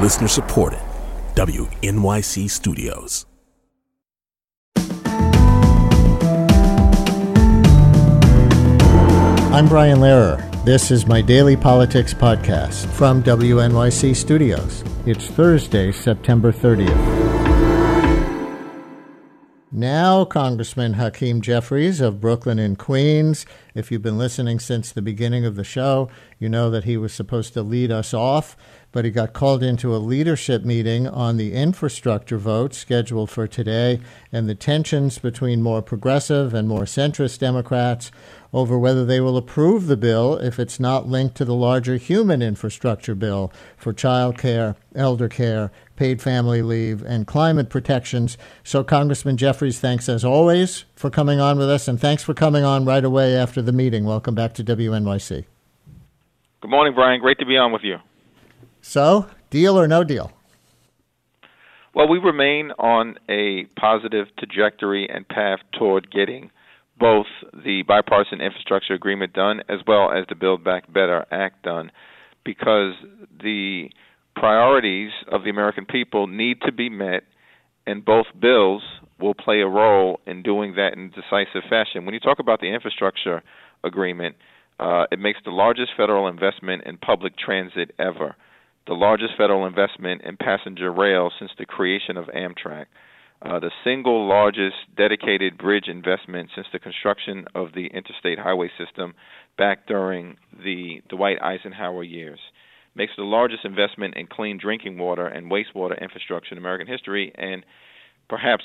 Listener supported. WNYC Studios. I'm Brian Lehrer. This is my daily politics podcast from WNYC Studios. It's Thursday, September 30th. Now, Congressman Hakeem Jeffries of Brooklyn and Queens. If you've been listening since the beginning of the show, you know that he was supposed to lead us off, but he got called into a leadership meeting on the infrastructure vote scheduled for today and the tensions between more progressive and more centrist Democrats over whether they will approve the bill if it's not linked to the larger human infrastructure bill for child care, elder care, paid family leave, and climate protections. So, Congressman Jeffries, thanks as always for coming on with us, and thanks for coming on right away after the meeting. Welcome back to WNYC. Good morning, Brian. Great to be on with you. So, deal or no deal? Well, we remain on a positive trajectory and path toward getting both the bipartisan infrastructure agreement done as well as the Build Back Better Act done, because the priorities of the American people need to be met, and both bills will play a role in doing that in a decisive fashion. When you talk about the infrastructure agreement, it makes the largest federal investment in public transit ever, the largest federal investment in passenger rail since the creation of Amtrak, the single largest dedicated bridge investment since the construction of the interstate highway system back during the Dwight Eisenhower years. Makes the largest investment in clean drinking water and wastewater infrastructure in American history, and perhaps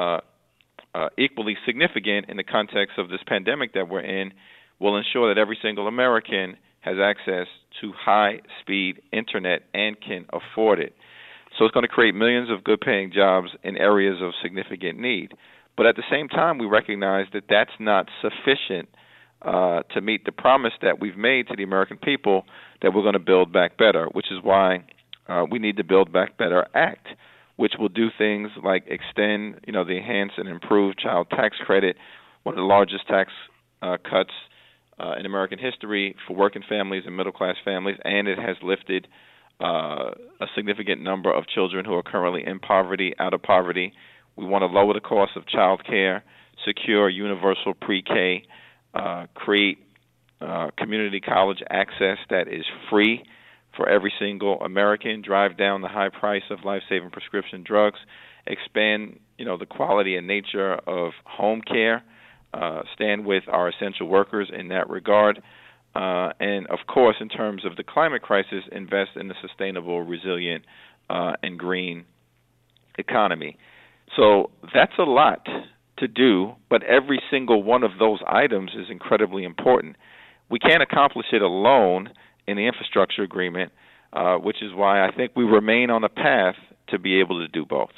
equally significant in the context of this pandemic that we're in, will ensure that every single American has access to high-speed internet and can afford it. So it's going to create millions of good-paying jobs in areas of significant need. But at the same time, we recognize that that's not sufficient to meet the promise that we've made to the American people that we're going to build back better, which is why we need the Build Back Better Act, which will do things like extend, the enhance and improve child tax credit, one of the largest tax cuts in American history for working families and middle-class families, and it has lifted a significant number of children who are currently in poverty out of poverty. We want to lower the cost of child care, secure universal pre-K, create community college access that is free for every single American, drive down the high price of life-saving prescription drugs, expand, the quality and nature of home care, stand with our essential workers in that regard, and, of course, in terms of the climate crisis, invest in the sustainable, resilient, and green economy. So that's a lot to do, but every single one of those items is incredibly important. We can't accomplish it alone in the infrastructure agreement, which is why I think we remain on a path to be able to do both.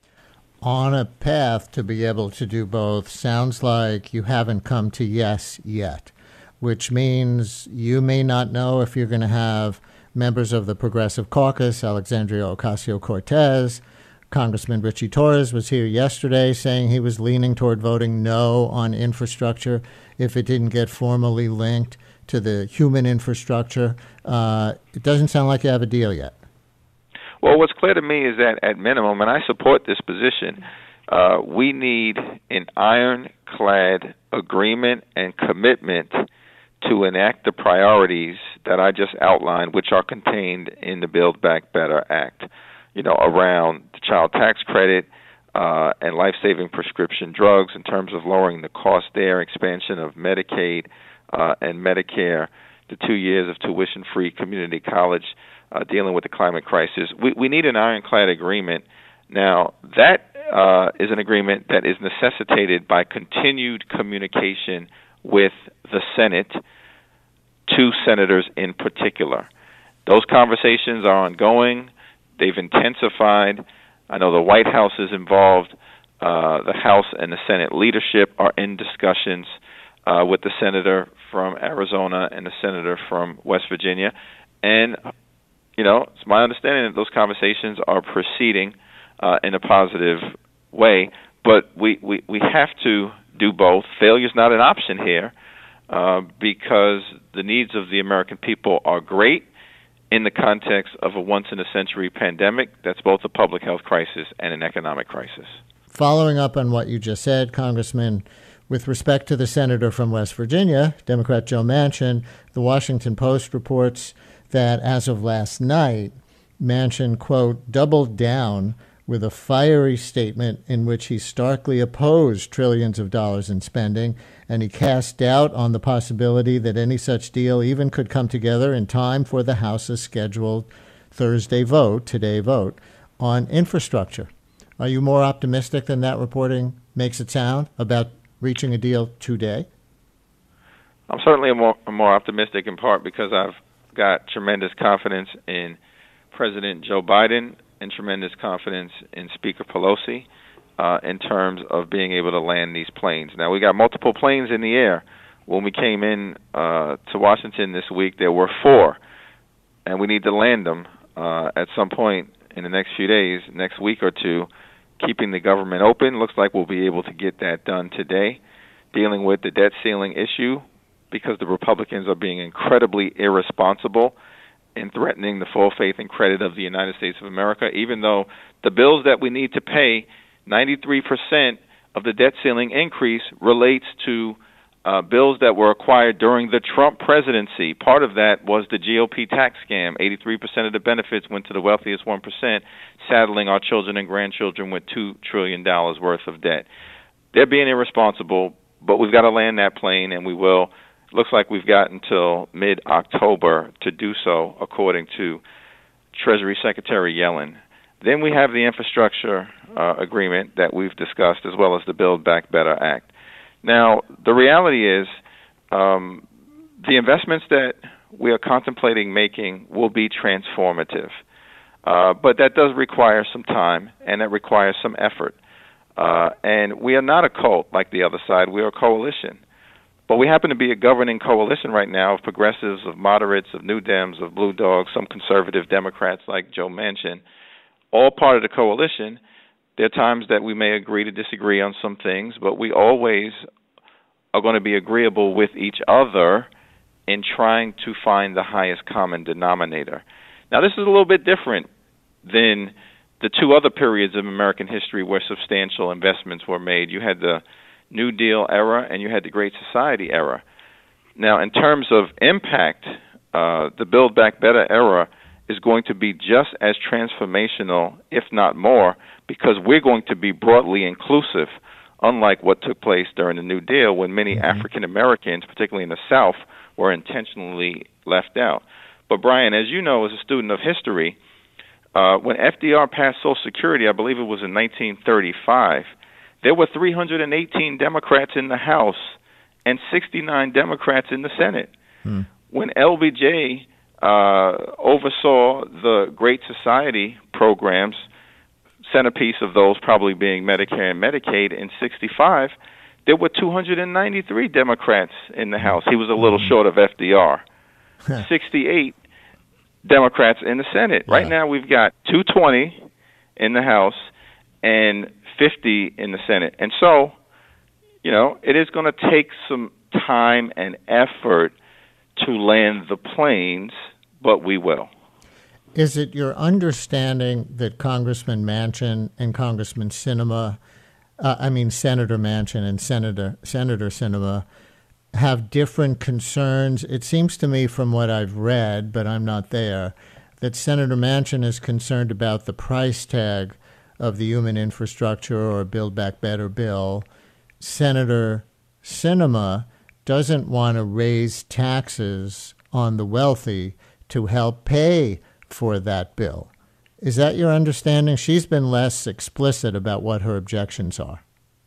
On a path to be able to do both sounds like you haven't come to yes yet, which means you may not know if you're going to have members of the Progressive Caucus, Alexandria Ocasio-Cortez. Congressman Richie Torres was here yesterday saying he was leaning toward voting no on infrastructure if it didn't get formally linked to the human infrastructure. It doesn't sound like you have a deal yet. Well, what's clear to me is that at minimum, and I support this position, we need an ironclad agreement and commitment to enact the priorities that I just outlined, which are contained in the Build Back Better Act, around the child tax credit and life-saving prescription drugs in terms of lowering the cost there, expansion of Medicaid and Medicare, the 2 years of tuition-free community college, dealing with the climate crisis. We need an ironclad agreement. Now, that is an agreement that is necessitated by continued communication with the Senate, two senators in particular. Those conversations are ongoing. They've intensified. I know the White House is involved. The House and the Senate leadership are in discussions with the senator from Arizona and the senator from West Virginia. And, it's my understanding that those conversations are proceeding in a positive way. But we have to do both. Failure is not an option here because the needs of the American people are great in the context of a once-in-a-century pandemic that's both a public health crisis and an economic crisis. Following up on what you just said, Congressman, with respect to the senator from West Virginia, Democrat Joe Manchin, the Washington Post reports that as of last night, Manchin, quote, doubled down with a fiery statement in which he starkly opposed trillions of dollars in spending, and he cast doubt on the possibility that any such deal even could come together in time for the House's scheduled today vote, on infrastructure. Are you more optimistic than that reporting makes it sound about reaching a deal today? I'm certainly more optimistic, in part because I've got tremendous confidence in President Joe Biden and tremendous confidence in Speaker Pelosi in terms of being able to land these planes. Now, we got multiple planes in the air. When we came in to Washington this week, there were 4, and we need to land them at some point in the next few days, next week or two, keeping the government open. Looks like we'll be able to get that done today, dealing with the debt ceiling issue, because the Republicans are being incredibly irresponsible in threatening the full faith and credit of the United States of America, even though the bills that we need to pay, 93% of the debt ceiling increase relates to bills that were acquired during the Trump presidency. Part of that was the GOP tax scam. 83% of the benefits went to the wealthiest 1%, saddling our children and grandchildren with $2 trillion worth of debt. They're being irresponsible, but we've got to land that plane, and we will. Looks like we've got until mid-October to do so, according to Treasury Secretary Yellen. Then we have the infrastructure agreement that we've discussed, as well as the Build Back Better Act. Now, the reality is the investments that we are contemplating making will be transformative, but that does require some time, and that requires some effort. And we are not a cult like the other side. We are a coalition. But we happen to be a governing coalition right now of progressives, of moderates, of New Dems, of Blue Dogs, some conservative Democrats like Joe Manchin, all part of the coalition. There are times that we may agree to disagree on some things, but we always are going to be agreeable with each other in trying to find the highest common denominator. Now, this is a little bit different than the 2 other periods of American history where substantial investments were made. You had the New Deal era, and you had the Great Society era. Now, in terms of impact, the Build Back Better era is going to be just as transformational, if not more, because we're going to be broadly inclusive, unlike what took place during the New Deal when many African Americans, particularly in the South, were intentionally left out. But, Brian, as you know, as a student of history, when FDR passed Social Security, I believe it was in 1935, there were 318 Democrats in the House and 69 Democrats in the Senate. When LBJ oversaw the Great Society programs, centerpiece of those probably being Medicare and Medicaid, in 65, there were 293 Democrats in the House. He was a little short of FDR. 68 Democrats in the Senate. Right now we've got 220 in the House and 50 in the Senate. And so, you know, it is going to take some time and effort to land the planes, but we will. Is it your understanding that Congressman Manchin and Congressman Senator Manchin and Senator Sinema have different concerns? It seems to me from what I've read, but I'm not there, that Senator Manchin is concerned about the price tag of the human infrastructure or Build Back Better bill. Senator Sinema doesn't want to raise taxes on the wealthy to help pay for that bill. Is that your understanding? She's been less explicit about what her objections are.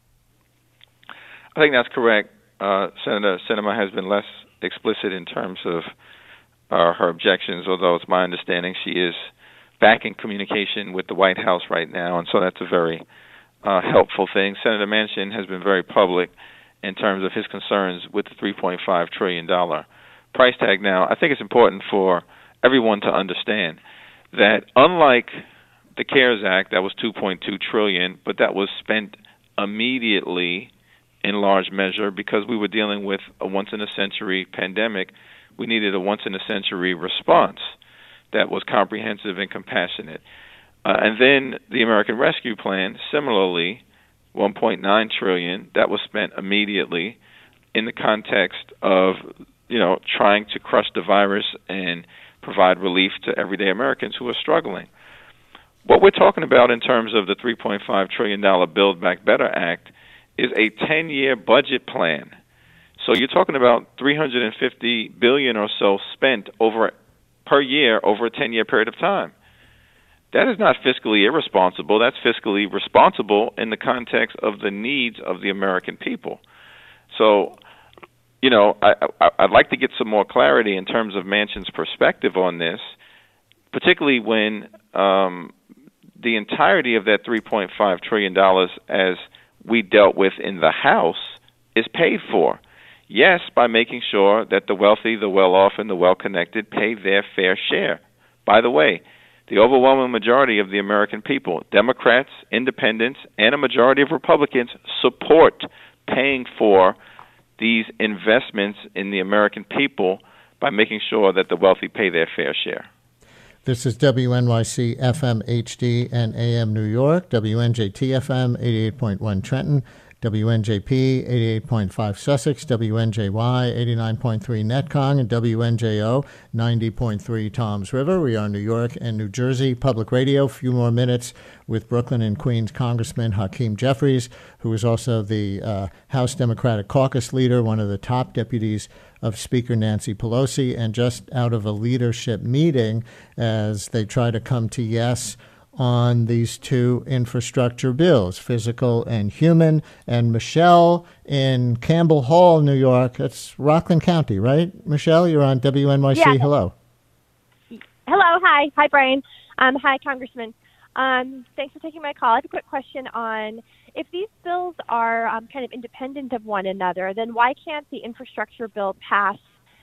I think that's correct. Senator Sinema has been less explicit in terms of her objections, although it's my understanding she is back in communication with the White House right now, and so that's a very helpful thing. Senator Manchin has been very public in terms of his concerns with the $3.5 trillion price tag. Now, I think it's important for everyone to understand that unlike the CARES Act, that was $2.2 trillion, but that was spent immediately in large measure because we were dealing with a once-in-a-century pandemic. We needed a once-in-a-century response. that was comprehensive and compassionate. And then the American Rescue Plan, similarly, $1.9 trillion that was spent immediately in the context of, trying to crush the virus and provide relief to everyday Americans who are struggling. What we're talking about in terms of the $3.5 trillion Build Back Better Act is a 10-year budget plan. So you're talking about $350 billion or so spent per year over a 10-year period of time. That is not fiscally irresponsible. That's fiscally responsible in the context of the needs of the American people. So, I'd like to get some more clarity in terms of Manchin's perspective on this, particularly when the entirety of that $3.5 trillion as we dealt with in the House is paid for. Yes, by making sure that the wealthy, the well-off, and the well-connected pay their fair share. By the way, the overwhelming majority of the American people, Democrats, independents, and a majority of Republicans, support paying for these investments in the American people by making sure that the wealthy pay their fair share. This is WNYC FM HD and AM New York, WNJT FM 88.1 Trenton, WNJP 88.5 Sussex, WNJY 89.3 Netcong, and WNJO 90.3 Toms River. We are New York and New Jersey Public Radio. A few more minutes with Brooklyn and Queens Congressman Hakeem Jeffries, who is also the House Democratic Caucus leader, one of the top deputies of Speaker Nancy Pelosi, and just out of a leadership meeting as they try to come to yes on these two infrastructure bills, physical and human. And Michelle in Campbell Hall, New York, that's Rockland County, right? Michelle, you're on WNYC. Yeah. Hello. Hello. Hi. Hi, Brian. Hi, Congressman. Thanks for taking my call. I have a quick question on if these bills are kind of independent of one another, then why can't the infrastructure bill pass,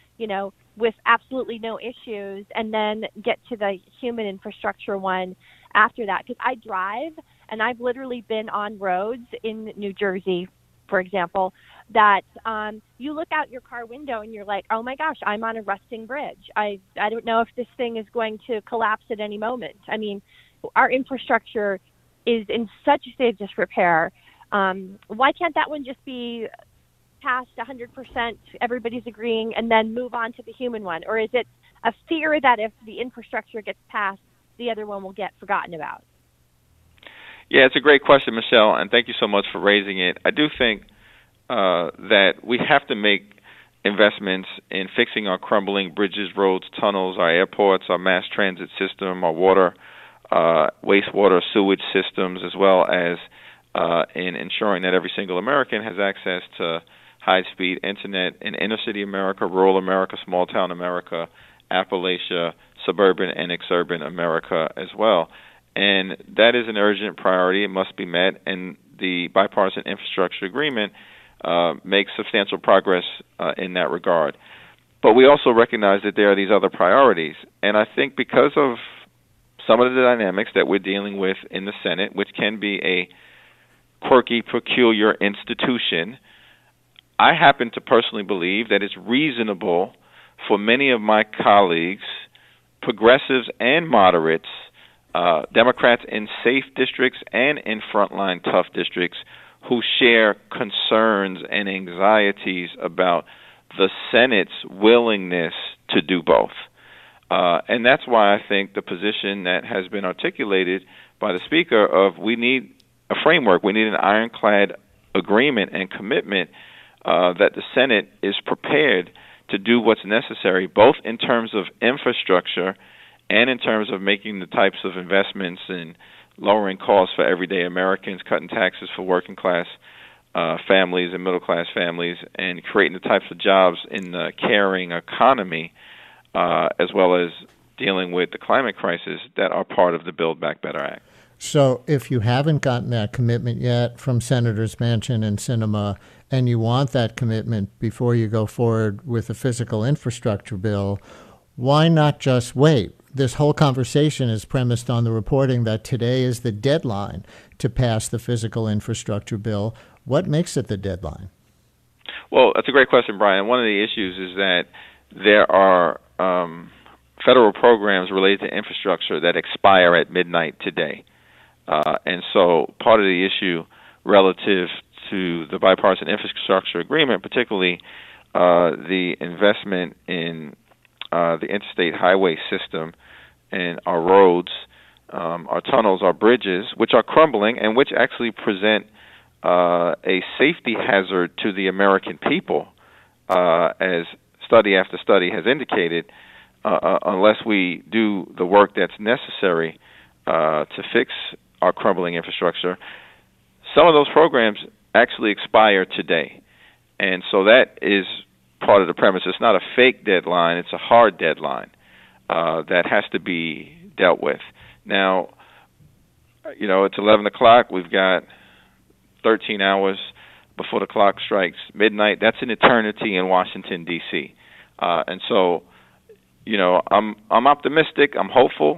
with absolutely no issues and then get to the human infrastructure one after that? Because I drive, and I've literally been on roads in New Jersey, for example, that you look out your car window and you're like, oh my gosh, I'm on a rusting bridge. I don't know if this thing is going to collapse at any moment. I mean, our infrastructure is in such a state of disrepair. Why can't that one just be passed 100%, everybody's agreeing, and then move on to the human one? Or is it a fear that if the infrastructure gets passed, the other one will get forgotten about? Yeah, it's a great question, Michelle, and thank you so much for raising it. I do think that we have to make investments in fixing our crumbling bridges, roads, tunnels, our airports, our mass transit system, our water, wastewater, sewage systems, as well as in ensuring that every single American has access to high-speed internet in inner-city America, rural America, small-town America, Appalachia, suburban and exurban America as well. And that is an urgent priority. It must be met, and the bipartisan infrastructure agreement makes substantial progress in that regard. But we also recognize that there are these other priorities, and I think because of some of the dynamics that we're dealing with in the Senate, which can be a quirky, peculiar institution, I happen to personally believe that it's reasonable for many of my colleagues, progressives and moderates, Democrats in safe districts and in frontline tough districts, who share concerns and anxieties about the Senate's willingness to do both. And that's why I think the position that has been articulated by the Speaker of we need a framework, we need an ironclad agreement and commitment that the Senate is prepared to do what's necessary, both in terms of infrastructure and in terms of making the types of investments in lowering costs for everyday Americans, cutting taxes for working class families and middle class families, and creating the types of jobs in the caring economy, as well as dealing with the climate crisis that are part of the Build Back Better Act. So if you haven't gotten that commitment yet from Senators Manchin and Sinema, and you want that commitment before you go forward with a physical infrastructure bill, why not just wait? This whole conversation is premised on the reporting that today is the deadline to pass the physical infrastructure bill. What makes it the deadline? Well, that's a great question, Brian. One of the issues is that there are federal programs related to infrastructure that expire at midnight today. And so part of the issue relative to the bipartisan infrastructure agreement, particularly the investment in the interstate highway system and our roads, our tunnels, our bridges, which are crumbling and which actually present a safety hazard to the American people, as study after study has indicated, unless we do the work that's necessary to fix our crumbling infrastructure. Some of those programs actually expire today. And so that is part of the premise. It's not a fake deadline. It's a hard deadline that has to be dealt with. Now, it's 11 o'clock. We've got 13 hours before the clock strikes midnight. That's an eternity in Washington, D.C. And so, I'm optimistic. I'm hopeful.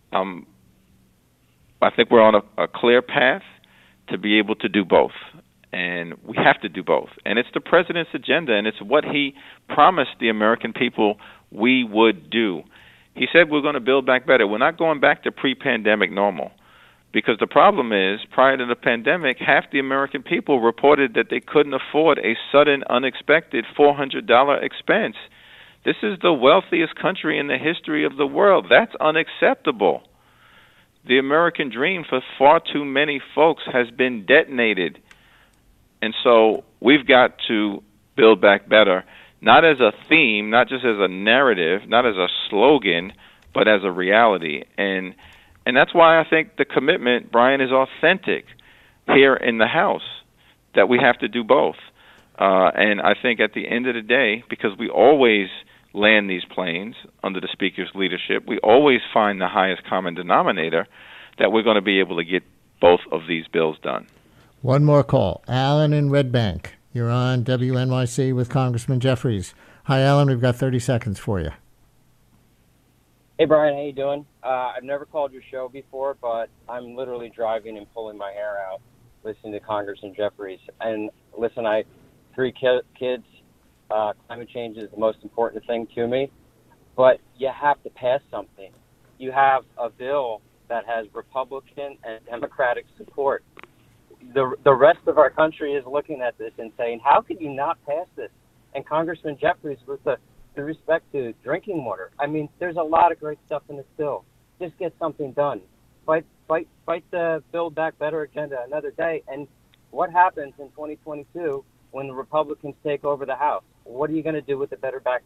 I think we're on a clear path to be able to do both. And we have to do both. And it's the president's agenda, and it's what he promised the American people we would do. He said we're going to build back better. We're not going back to pre-pandemic normal, because the problem is, prior to the pandemic, half the American people reported that they couldn't afford a sudden, unexpected $400 expense. This is the wealthiest country in the history of the world. That's unacceptable. The American dream for far too many folks has been detonated. And so we've got to build back better, not as a theme, not just as a narrative, not as a slogan, but as a reality. And that's why I think the commitment, Brian, is authentic here in the House, that we have to do both. And I think at the end of the day, because we always land these planes under the Speaker's leadership, we always find the highest common denominator, that we're going to be able to get both of these bills done. One more call. Alan in Red Bank. You're on WNYC with Congressman Jeffries. Hi, Alan. We've got 30 seconds for you. Hey, Brian. How you doing? I've never called your show before, but I'm literally driving and pulling my hair out listening to Congressman Jeffries. And listen, I 3 kids. Climate change is the most important thing to me. But you have to pass something. You have a bill that has Republican and Democratic support. The rest of our country is looking at this and saying, how could you not pass this? And Congressman Jeffries, with the respect to drinking water, I mean, there's a lot of great stuff in this bill. Just get something done. Fight the Build Back Better agenda another day. And what happens in 2022 when the Republicans take over the House? What are you going to do with the Better Back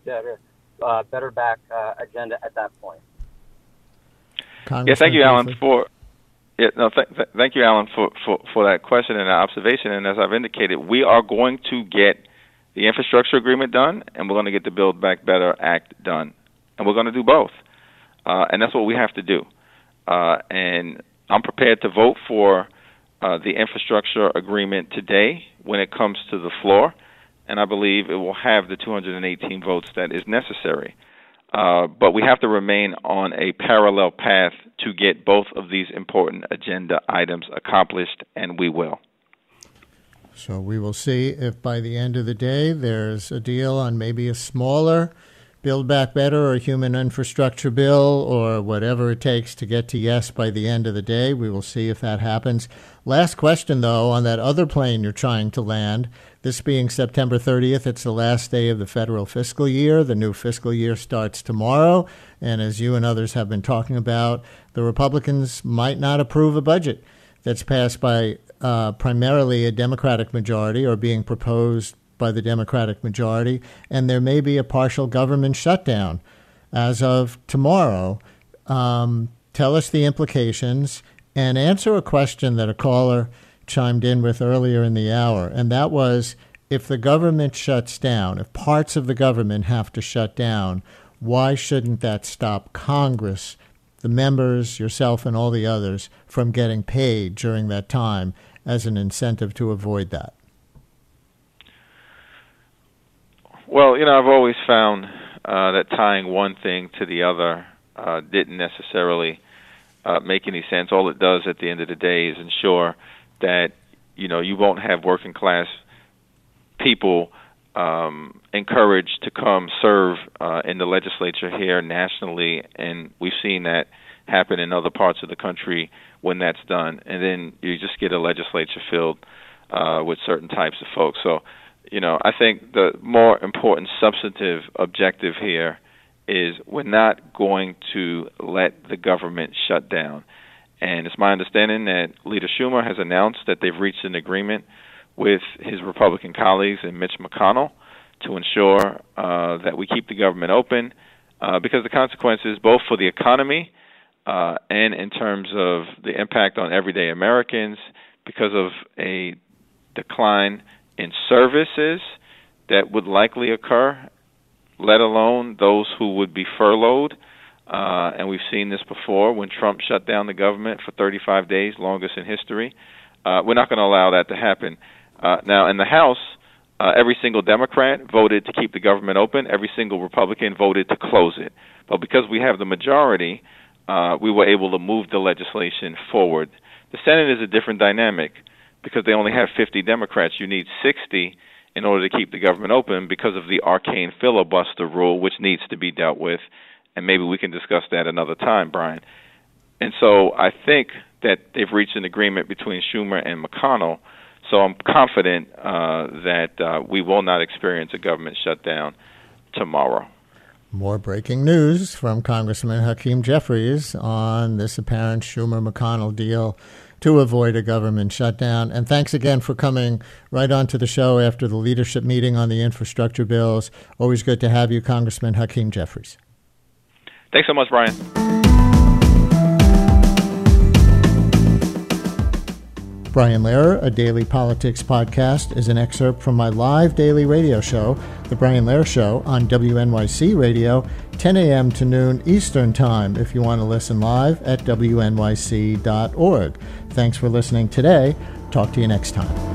agenda at that point? Yeah, thank you, Alan, for. Yeah, no, thank you, Alan, for that question and that observation. And as I've indicated, we are going to get the infrastructure agreement done, and we're going to get the Build Back Better Act done. And we're going to do both. And that's what we have to do. And I'm prepared to vote for the infrastructure agreement today when it comes to the floor. And I believe it will have the 218 votes that is necessary. But we have to remain on a parallel path to get both of these important agenda items accomplished, and we will. So we will see if by the end of the day there's a deal on maybe a smaller Build Back Better or human infrastructure bill or whatever it takes to get to yes by the end of the day. We will see if that happens. Last question, though, on that other plane you're trying to land. This being September 30th, it's the last day of the federal fiscal year. The new fiscal year starts tomorrow. And as you and others have been talking about, the Republicans might not approve a budget that's passed by primarily a Democratic majority or being proposed by the Democratic majority, and there may be a partial government shutdown as of tomorrow. Tell us the implications and answer a question that a caller chimed in with earlier in the hour, and that was, if the government shuts down, if parts of the government have to shut down, why shouldn't that stop Congress, the members, yourself, and all the others from getting paid during that time as an incentive to avoid that? Well, I've always found that tying one thing to the other didn't necessarily make any sense. All it does at the end of the day is ensure that, you won't have working class people encouraged to come serve in the legislature here nationally, and we've seen that happen in other parts of the country when that's done. And then you just get a legislature filled with certain types of folks. So, I think the more important substantive objective here is we're not going to let the government shut down. And it's my understanding that Leader Schumer has announced that they've reached an agreement with his Republican colleagues and Mitch McConnell to ensure that we keep the government open because the consequences, both for the economy and in terms of the impact on everyday Americans, because of a decline in services that would likely occur, let alone those who would be furloughed. And we've seen this before when Trump shut down the government for 35 days, longest in history. We're not going to allow that to happen. Now, in the House, every single Democrat voted to keep the government open. Every single Republican voted to close it. But because we have the majority, we were able to move the legislation forward. The Senate is a different dynamic because they only have 50 Democrats. You need 60 in order to keep the government open because of the arcane filibuster rule, which needs to be dealt with. And maybe we can discuss that another time, Brian. And so I think that they've reached an agreement between Schumer and McConnell. So I'm confident that we will not experience a government shutdown tomorrow. More breaking news from Congressman Hakeem Jeffries on this apparent Schumer-McConnell deal to avoid a government shutdown. And thanks again for coming right onto the show after the leadership meeting on the infrastructure bills. Always good to have you, Congressman Hakeem Jeffries. Thanks so much, Brian. Brian Lehrer, a daily politics podcast, is an excerpt from my live daily radio show, The Brian Lehrer Show, on WNYC Radio, 10 a.m. to noon Eastern Time, if you want to listen live at wnyc.org. Thanks for listening today. Talk to you next time.